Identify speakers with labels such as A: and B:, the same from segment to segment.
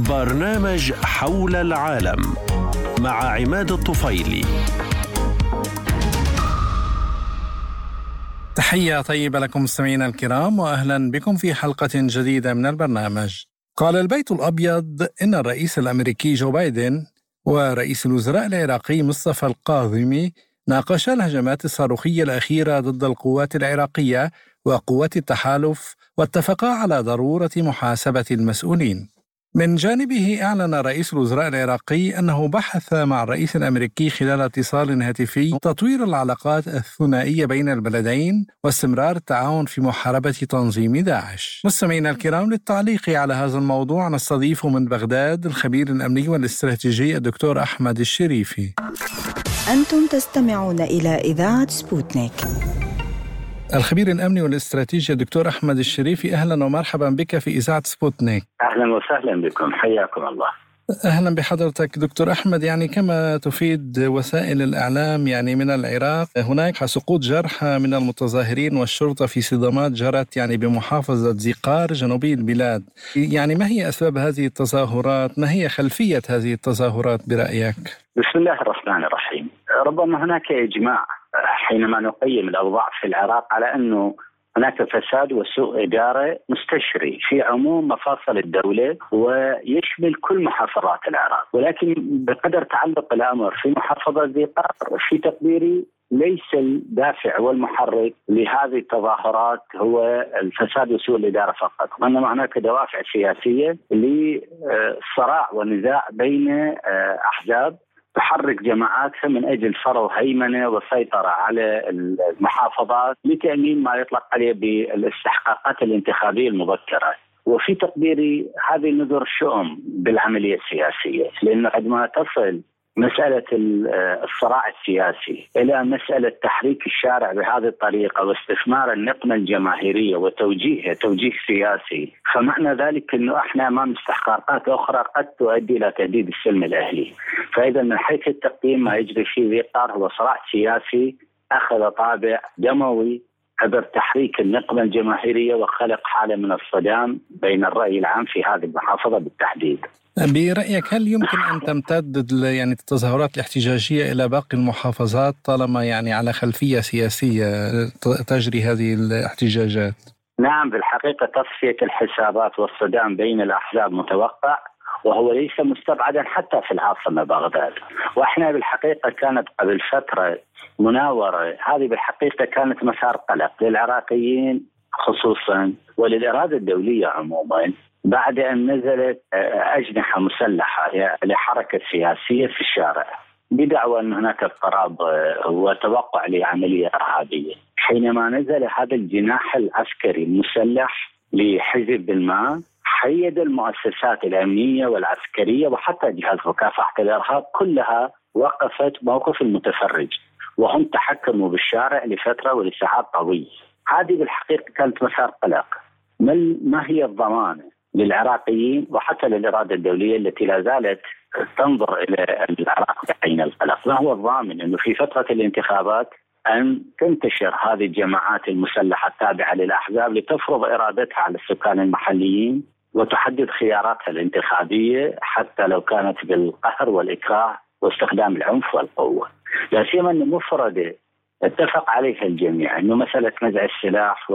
A: برنامج حول العالم مع عماد الطفيلي.
B: تحية طيبة لكم مستمعينا الكرام، وأهلا بكم في حلقة جديدة من البرنامج. قال البيت الأبيض إن الرئيس الأمريكي جو بايدن ورئيس الوزراء العراقي مصطفى الكاظمي ناقشا الهجمات الصاروخية الأخيرة ضد القوات العراقية وقوات التحالف، واتفقا على ضرورة محاسبة المسؤولين. من جانبه أعلن رئيس الوزراء العراقي أنه بحث مع الرئيس الأمريكي خلال اتصال هاتفي تطوير العلاقات الثنائية بين البلدين واستمرار التعاون في محاربة تنظيم داعش. مستمعينا الكرام، للتعليق على هذا الموضوع نستضيف من بغداد الخبير الأمني والاستراتيجي الدكتور أحمد الشريفي.
C: أنتم تستمعون إلى إذاعة سبوتنيك.
B: الخبير الأمني والاستراتيجي الدكتور أحمد الشريفي، أهلا ومرحبا بك في إذاعة سبوتنيك.
D: أهلا وسهلا بكم، حياكم الله.
B: أهلا بحضرتك دكتور أحمد. كما تفيد وسائل الإعلام من العراق هناك سقوط جرحى من المتظاهرين والشرطة في صدامات جرت بمحافظة زقار جنوبي البلاد. ما هي أسباب هذه التظاهرات؟ ما هي خلفية هذه التظاهرات برأيك؟
D: بسم الله الرحمن الرحيم. ربما هناك إجماع حينما نقيم الأوضاع في العراق على أنه هناك فساد وسوء إدارة مستشري في عموم مفاصل الدولة ويشمل كل محافظات العراق، ولكن بقدر تعلق الأمر في محافظة زقار في تقديري ليس الدافع والمحرك لهذه التظاهرات هو الفساد وسوء الإدارة فقط، وإنما هناك دوافع سياسية للصراع والنزاع بين أحزاب تحرك جماعاتها من أجل فرض هيمنة وسيطرة على المحافظات لتأمين ما يطلق عليه بالاستحقاقات الانتخابية المبكرة. وفي تقديري هذه نذر شؤم بالعملية السياسية، لأنه عندما تصل مسألة الصراع السياسي إلى مسألة تحريك الشارع بهذه الطريقة واستثمار النقمة الجماهيرية وتوجيهها توجيه سياسي، فمعنى ذلك أنه احنا أمام استحقاقات أخرى قد تؤدي إلى تهديد السلم الأهلي. فإذا من حيث التقييم ما يجري في زقار هو صراع سياسي أخذ طابع دموي عبر تحريك النقمة الجماهيرية وخلق حالة من الصدام بين الرأي العام في هذه المحافظة بالتحديد.
B: برأيك هل يمكن أن تمتد التظاهرات الاحتجاجية إلى باقي المحافظات طالما على خلفية سياسية تجري هذه الاحتجاجات؟
D: نعم، بالحقيقة تصفية الحسابات والصدام بين الأحزاب متوقع، وهو ليس مستبعدا حتى في العاصمة بغداد. وإحنا بالحقيقة كانت قبل فترة مناورة، هذه بالحقيقة كانت مسار قلق للعراقيين خصوصا وللإرادة الدولية عموما، بعد أن نزلت أجنحة مسلحة لحركة سياسية في الشارع بدعوى أن هناك اضطراب وتوقع لعملية إرهابية. حينما نزل هذا الجناح العسكري المسلح لحزب ما، حيد المؤسسات الأمنية والعسكرية وحتى جهاز مكافحة الإرهاب كلها وقفت موقف المتفرج، وهم تحكموا بالشارع لفترة ولساعات طويلة. هذه بالحقيقة كانت مسار قلق. ما هي الضمانة للعراقيين وحتى للإرادة الدولية التي لا زالت تنظر إلى العراق بعين القلق؟ ما هو الضامن أنه في فترة الانتخابات أن تنتشر هذه الجماعات المسلحة التابعة للأحزاب لتفرض إرادتها على السكان المحليين وتحدد خياراتها الانتخابية حتى لو كانت بالقهر والإكراه واستخدام العنف والقوة؟ لا سيما أن مفردة اتفق عليها الجميع أنه مسألة نزع السلاح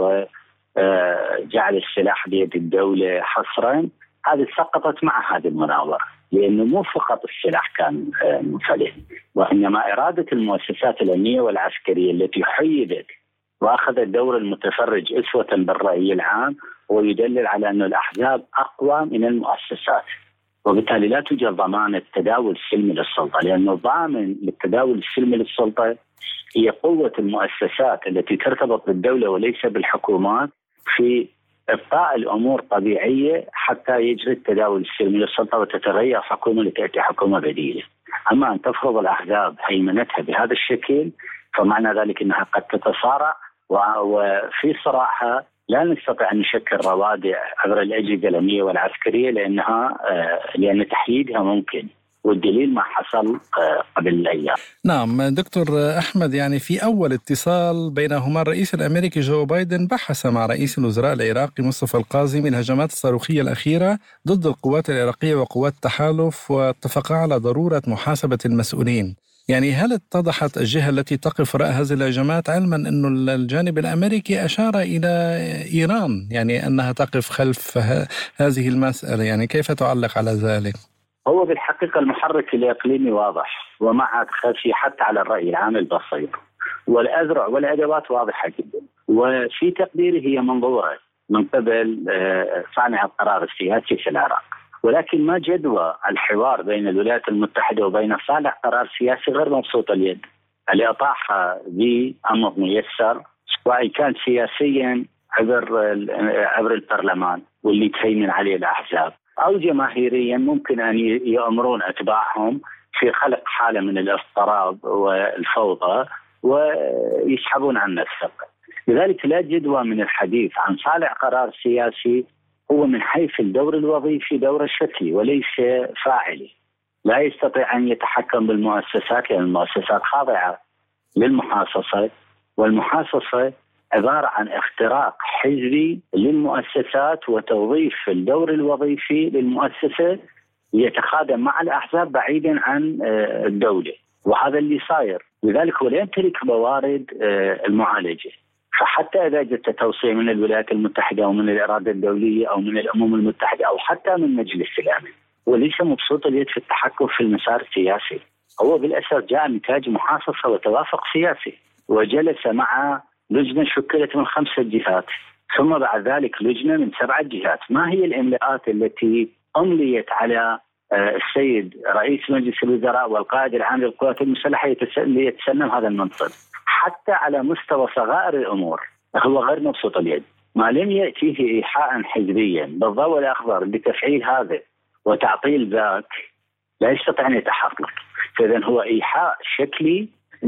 D: وجعل السلاح بيد الدولة حصرا، هذه سقطت مع هذه المناورة، لأنه مو فقط السلاح كان منفلت، وإنما إرادة المؤسسات الأمنية والعسكرية التي حيدت وأخذت دور المتفرج أسوة بالرأي العام، ويدلل على أن الأحزاب أقوى من المؤسسات، وبالتالي لا توجد ضمانة تداول السلمي للسلطة، لأنه ضامن للتداول السلمي للسلطة هي قوة المؤسسات التي ترتبط بالدولة وليس بالحكومات في إبقاء الأمور طبيعية حتى يجري التداول السلمي للسلطة وتتغير حكومة لتأتي حكومة بديلة. أما أن تفرض الأحزاب هيمنتها بهذا الشكل فمعنى ذلك أنها قد تتصارع، وفي صراعها لا نستطيع أن نشكل روادع عبر الأجهزة الأمنية والعسكرية لأن تحييدها ممكن. والدليل ما حصل قبل الأيام.
B: نعم دكتور أحمد، يعني في أول اتصال بينهما الرئيس الأمريكي جو بايدن بحث مع رئيس الوزراء العراقي مصطفى القاضي من الهجمات الصاروخية الأخيرة ضد القوات العراقية وقوات التحالف، واتفقا على ضرورة محاسبة المسؤولين. يعني هل اتضحت الجهة التي تقف وراء هذه الهجمات، علما أن الجانب الأمريكي أشار إلى إيران يعني أنها تقف خلف هذه المسألة؟ يعني كيف تعلق على ذلك؟
D: هو بالحقيقة المحرك الإقليمي واضح ومع خلفية حتى على الرأي العام البسيط، والأذرع والأدوات واضحة جدا، وفي تقديري هي منظورة من قبل صانع القرار السياسي في العراق. ولكن ما جدوى الحوار بين الولايات المتحدة وبين صانع قرار سياسي غير مبسوط اليد. الإطاحة بأمر ميسر سواء كان سياسيا عبر البرلمان واللي تهيمن عليه الأحزاب، أو جماهيريا ممكن أن يأمرون أتباعهم في خلق حالة من الاضطراب والفوضى ويسحبون عن الثقة. لذلك لا جدوى من الحديث عن صانع قرار سياسي، هو من حيث الدور الوظيفي دور شكلي وليس فاعلي. لا يستطيع أن يتحكم بالمؤسسات لأن المؤسسات خاضعة للمحاصصة، والمحاصصة عبارة عن اختراق حزبي للمؤسسات وتوظيف الدور الوظيفي للمؤسسة ليتخادم مع الأحزاب بعيدا عن الدولة، وهذا اللي صاير. لذلك هو لا يمتلك موارد المعالجة. فحتى إذا جت توصية من الولايات المتحدة أو من الإرادة الدولية أو من الأمم المتحدة أو حتى من مجلس الأمن، وليس مبسوط اليد في التحكم في المسار السياسي. هو بالأساس جاء نتاج محاصصة وتوافق سياسي، وجلس مع لجنة شكلت من 5 جهات، ثم بعد ذلك لجنة من 7 جهات. ما هي الإملاءات التي أمليت على السيد رئيس مجلس الوزراء والقائد العام للقوات المسلحة ليتسلم هذا المنصب؟ حتى على مستوى صغائر الأمور هو غير مبسوط اليد. ما لم يأتيه إيحاء حزبيا بالضوء الأخضر لتفعيل هذا وتعطيل ذاك لا يستطيع أن يتحقق. فإذا هو إيحاء شكلي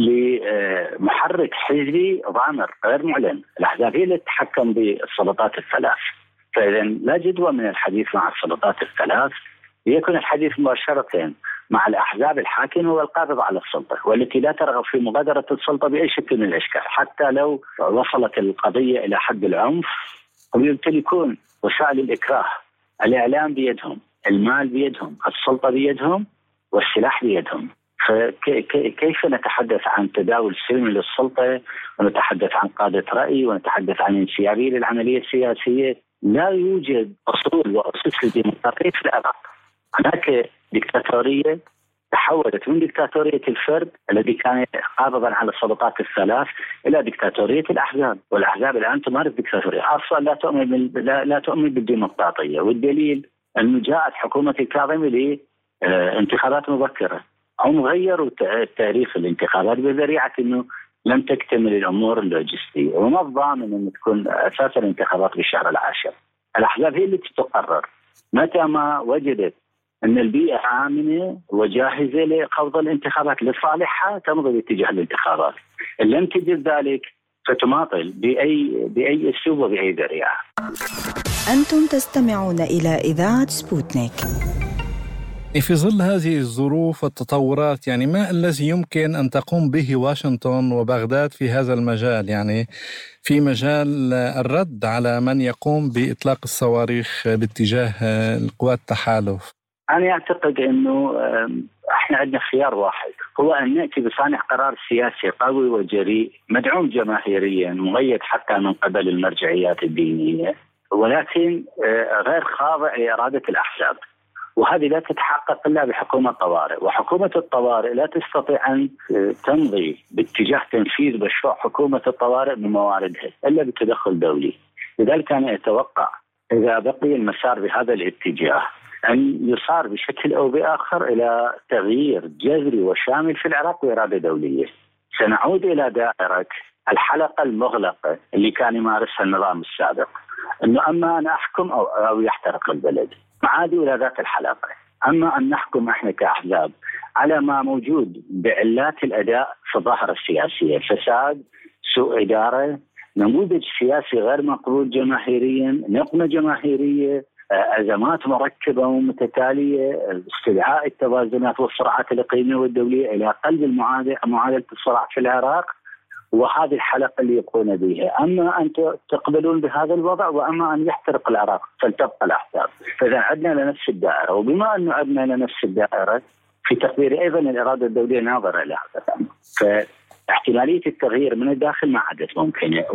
D: لمحرك حزبي ضامر غير معلن. الأحزاب هي اللي تتحكم بالسلطات ال3، فإذا لا جدوى من الحديث مع السلطات ال3، ليكن الحديث مباشرة مع الأحزاب الحاكمة والقابضة على السلطة والتي لا ترغب في مغادرة السلطة بأي شكل من الأشكال. حتى لو وصلت القضية إلى حد العنف، هم يمتلكون وسائل الإكراه، الإعلام بيدهم، المال بيدهم، السلطة بيدهم، والسلاح بيدهم. فكيف نتحدث عن تداول سلمي للسلطة ونتحدث عن قادة رأي ونتحدث عن انسيابية للعملية السياسية؟ لا يوجد أصول وأسس للديمقراطية في العراق. هناك ديكتاتورية تحولت من ديكتاتورية الفرد الذي كان قابضا على السلطات ال3 إلى ديكتاتورية الأحزاب، والأحزاب الآن تمارس ديكتاتورية أصلا لا تؤمن بالديمقراطية. والدليل أنه جاءت حكومة الكاظمي لانتخابات مبكرة، هم غيروا تاريخ الانتخابات بذريعة أنه لم تكتمل الأمور اللوجستية، وما الضامن أن تكون أساس الانتخابات بالشهر العاشر. الأحزاب هي التي تقرر. متى ما وجدت أن البيئة آمنة وجاهزة لخوض الانتخابات لصالحها تمضي باتجاه الانتخابات. إن لم تجد ذلك فتماطل بأي أسلوب وبأي ذريعة.
C: أنتم تستمعون إلى إذاعة سبوتنيك.
B: في ظل هذه الظروف والتطورات، يعني ما الذي يمكن أن تقوم به واشنطن وبغداد في هذا المجال، يعني في مجال الرد على من يقوم بإطلاق الصواريخ باتجاه القوات التحالف؟
D: أنا أعتقد أنه إحنا عندنا خيار واحد، هو أن نأتي بصانع قرار سياسي قوي وجريء مدعوم جماهيريا مؤيد حتى من قبل المرجعيات الدينية، ولكن غير خاضع لإرادة الأحزاب. وهذه لا تتحقق إلا بحكومة طوارئ، وحكومة الطوارئ لا تستطيع أن تمضي باتجاه تنفيذ مشروع حكومة الطوارئ بمواردها إلا بتدخل دولي. لذلك أنا أتوقع إذا بقي المسار بهذا الاتجاه أن يصار بشكل أو بآخر إلى تغيير جذري وشامل في العراق وإرادة دولية. سنعود إلى دائرة الحلقة المغلقة اللي كان يمارسها النظام السابق، أنه أما أن أحكم أو يحترق البلد، عادوا إلى ذات الحلقة. أما أن نحكم إحنا كأحزاب على ما موجود بعلات الأداء في الظاهرة السياسية، فساد، سوء إدارة، نموذج سياسي غير مقبول جماهيريا، نقمة جماهيرية، أزمات مركبة ومتتالية، استدعاء التوازنات والصراعات الإقليمية والدولية إلى قلب معادلة الصراع في العراق، وهذه الحلقة اللي يقومون بها. أما أن تقبلون بهذا الوضع وأما أن يحترق العراق فلتبقى الأحزاب. فإذا عدنا لنفس الدائرة، وبما أنه عدنا لنفس الدائرة في تقديري أيضا الإرادة الدولية ناظرة إلى هذا الأمر، فاحتمالية التغيير من الداخل ما عادت ممكنة.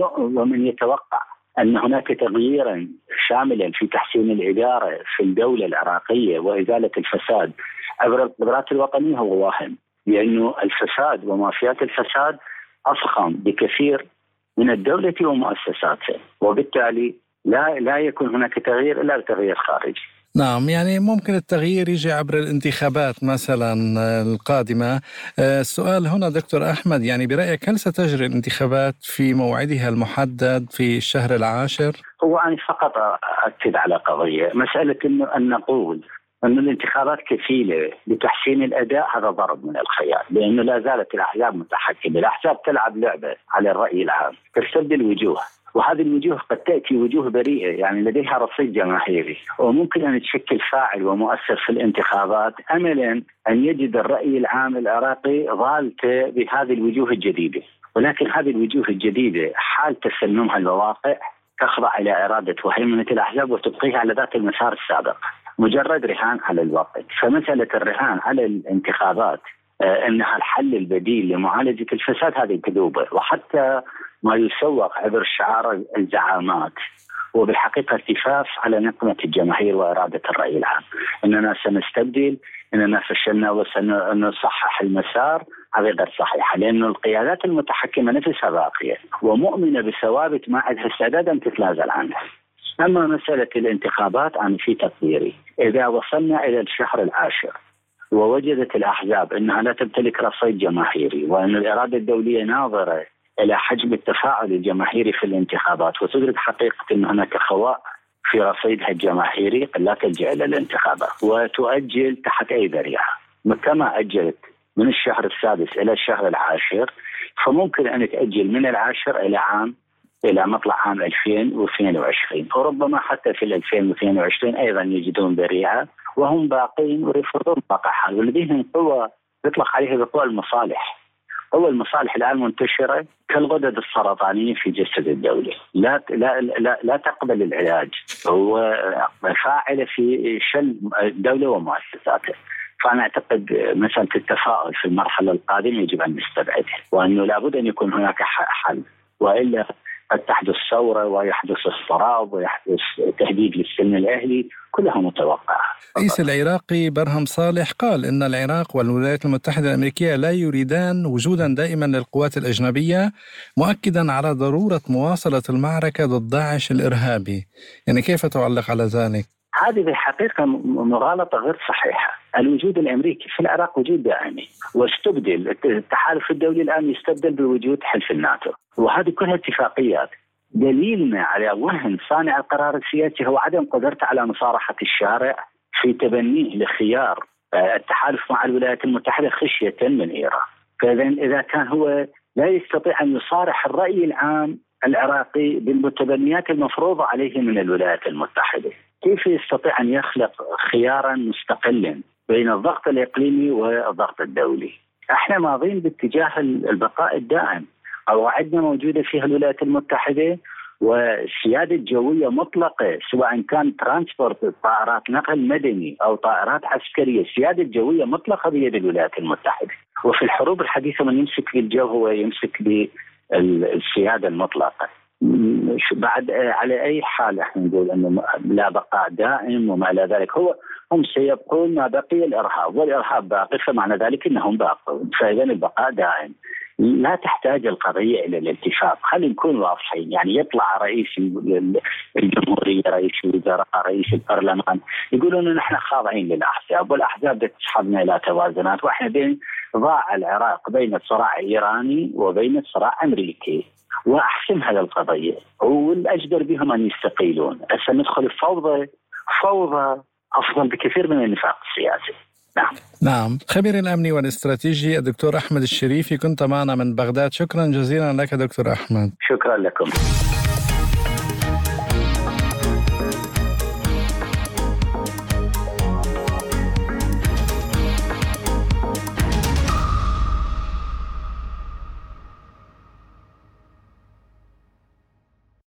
D: ومن يتوقع أن هناك تغييرا شاملا في تحسين الإدارة في الدولة العراقية وإزالة الفساد عبر القدرات الوطنية هو واهم، لأنه الفساد ومافيات الفساد أفخم بكثير من الدولة ومؤسساتها، وبالتالي لا يكون هناك تغيير إلا بتغيير خارجي.
B: نعم، يعني ممكن التغيير يجي عبر الانتخابات مثلا القادمة. السؤال هنا دكتور أحمد، يعني برأيك هل ستجري الانتخابات في موعدها المحدد في الشهر العاشر؟
D: هو أنا فقط أكد على قضية، مسألة أن نقول أن الانتخابات كفيلة بتحسين الأداء، هذا ضرب من الخيال، لأنه لا زالت الأحزاب متحكمة. الأحزاب تلعب لعبة على الرأي العام، تستبدل وجوه، وهذه الوجوه قد تأتي وجوه بريئة يعني لديها رصيد جماهيري، وممكن أن تشكل فاعل ومؤثر في الانتخابات، أملا أن يجد الرأي العام العراقي ضالته بهذه الوجوه الجديدة. ولكن هذه الوجوه الجديدة حال تسنمها الواقع تخضع إلى إرادة وهيمنة الأحزاب وتبقيها على ذات المسار السابق، مجرد رهان على الوقت. فمسألة الرهان على الانتخابات أنها الحل البديل لمعالجة الفساد هذه كذوبة، وحتى ما يسوق عبر شعار الزعامات وبالحقيقة التفاف على نقمة الجماهير وإرادة الرأي العام، أننا سنستبدل، أننا فشلنا وسنصحح المسار، هذه غير صحيحة، لأن القيادات المتحكمة نفسها باقية ومؤمنة بثوابت ما عندها استعداد أن تتنازل عنها. أما مسألة الانتخابات أنا في تقديري إذا وصلنا إلى الشهر العاشر ووجدت الأحزاب أنها لا تمتلك رصيد جماهيري، وأن الإرادة الدولية ناظرة إلى حجم التفاعل الجماهيري في الانتخابات، وتدرك حقيقة أن هناك خواء في رصيدها الجماهيري، قد لا تلجأ إلى الانتخابات وتؤجل تحت أي ذريعة، كما أجلت من الشهر السادس إلى الشهر العاشر، فممكن أن تأجل من العاشر إلى مطلع عام 2022، وربما حتى في 2022 أيضا يجدون ذريعة وهم باقين ويفرضون واقع حال، ولديهم قوة يطلق عليها بقوى المصالح. قوى المصالح الآن منتشرة كالغدد السرطانية في جسد الدولة، لا تقبل العلاج، هو فاعلة في شل الدولة ومؤسساتها. فأنا أعتقد مسألة التفاؤل في المرحلة القادمة يجب أن نستبعدها، وأنه لابد أن يكون هناك حل، وإلا قد تحدث ثورة ويحدث اضطراب ويحدث تهديد للسلم الأهلي، كلها متوقعة.
B: الرئيس العراقي برهم صالح قال إن العراق والولايات المتحدة الأمريكية لا يريدان وجودا دائما للقوات الأجنبية، مؤكدا على ضرورة مواصلة المعركة ضد داعش الإرهابي. يعني كيف تعلق على ذلك؟
D: هذه بالحقيقة مغالطة غير صحيحة. الوجود الأمريكي في العراق وجود دائمي، واستبدل التحالف الدولي الآن يستبدل بوجود حلف الناتو، وهذه كلها اتفاقيات. دليلنا على وهن صانع القرار السياسي هو عدم قدرته على مصارحة الشارع في تبنيه لخيار التحالف مع الولايات المتحدة خشية من إيران. فإذا كان هو لا يستطيع أن يصارح الرأي العام العراقي بالمتبنيات المفروضة عليه من الولايات المتحدة، كيف يستطيع أن يخلق خيارا مستقلا بين الضغط الإقليمي والضغط الدولي؟ احنا ماضين باتجاه البقاء الدائم، قواعدنا موجودة فيها الولايات المتحدة، وسيادة جوية مطلقة سواء كان ترانسبورت طائرات نقل مدني أو طائرات عسكرية، سيادة جوية مطلقة بيد الولايات المتحدة. وفي الحروب الحديثة من يمسك بالجو هو يمسك بالسيادة المطلقة. بعد على أي حال احنا نقول أنه لا بقاء دائم وما إلى ذلك، هم سيبقون ما بقي الإرهاب، والإرهاب باقي فمعنى ذلك أنهم باقون، فإذا البقاء دائم. لا تحتاج القضية إلى الاتفاق، خلينا نكون واضحين. يعني يطلع رئيس الجمهورية، رئيس الوزراء، رئيس البرلمان يقولون أن نحن خاضعين للأحزاب، والأحزاب تسحبنا إلى توازنات، وإحنا ضاع العراق بين صراع إيراني وبين صراع أمريكي، وأحسم هذا القضية والأجدر بهم أن يستقيلون. هسه ندخل فوضى أفضل بكثير من النفاق السياسي.
B: نعم. خبير الأمني والاستراتيجي الدكتور أحمد الشريفي كنت معنا من بغداد، شكرا جزيلا لك دكتور أحمد.
D: شكرا لكم.